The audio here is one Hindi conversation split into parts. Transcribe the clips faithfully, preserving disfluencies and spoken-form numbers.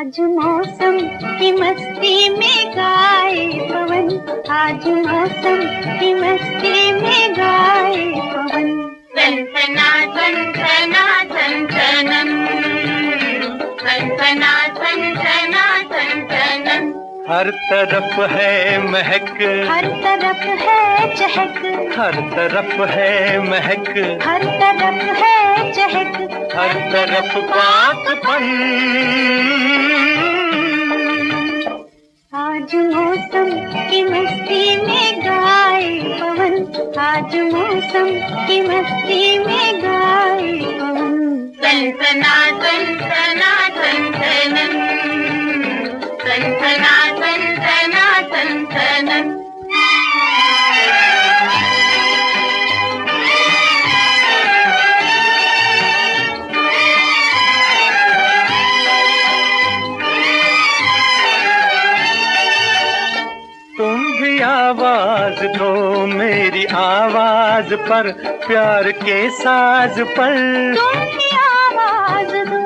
आज मौसम की मस्ती में गाए पवन, आज मौसम की मस्ती में गाए पवन। सनसना सनसना सनसनन, सनसना सनसना सनसनन। हर तरफ है महक, हर तरफ है चहक, हर तरफ है महक, हर तरफ है चहक, हर तरफ पाक पन। आज मौसम की मस्ती में गाए पवन, आज मौसम की मस्ती में गाए पवन। सनसना सनसना सनसनन, सनसना सनसना सनसनन। तुम भी आवाज दो मेरी आवाज पर, प्यार के साज पर। तुम भी आवाज दो,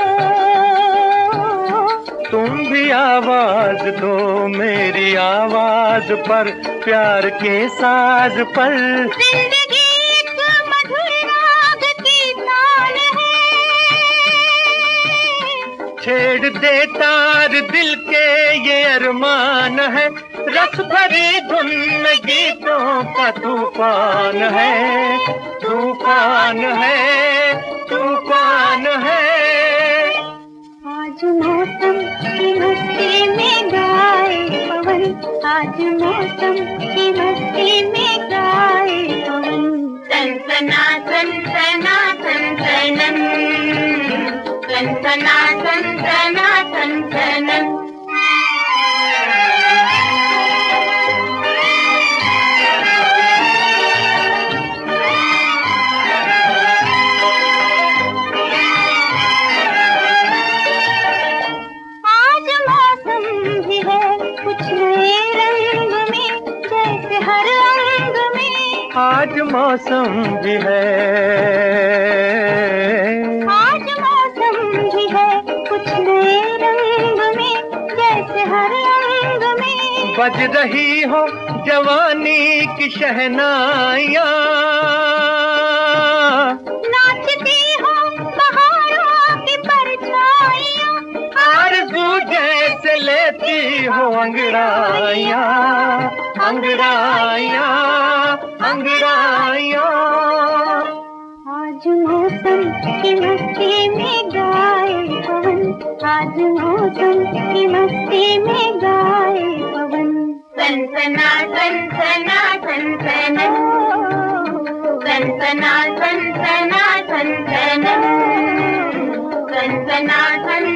तुम भी आवाज दो मेरी आवाज पर, प्यार के साज पर। जिंदगी एक मधुर राग की तान है, छेड़ दे तार दिल के ये अरमान है, रस भरी धुन में गीतों का तूफान है, तूफान है, तूफान है। आज मौसम की मस्ती में गाए पवन, आज मौसम की मस्ती में गाए पवन। सनसना सनसना सनसनन, सनसना सनसना सनसनन। आज मौसम भी है कुछ नए रंग में, जैसे हर अंग में। आज मौसम भी है, आज मौसम भी है कुछ नए रंग में, जैसे हर अंग में। बज रही हो जवानी की शहनाइयाँ, नाचती हो बहारों की परछाइयाँ, आरज़ू जैसे लेती हो अंगड़ाइयाँ, अंगड़ाइयाँ, अंगड़ाइयाँ। आज मौसम की मस्ती में गाए पवन, आज मौसम की मस्ती में गाए पवन। सनसना सनसना सनसनन, सनसना सनसना सनसनन, सनसना सन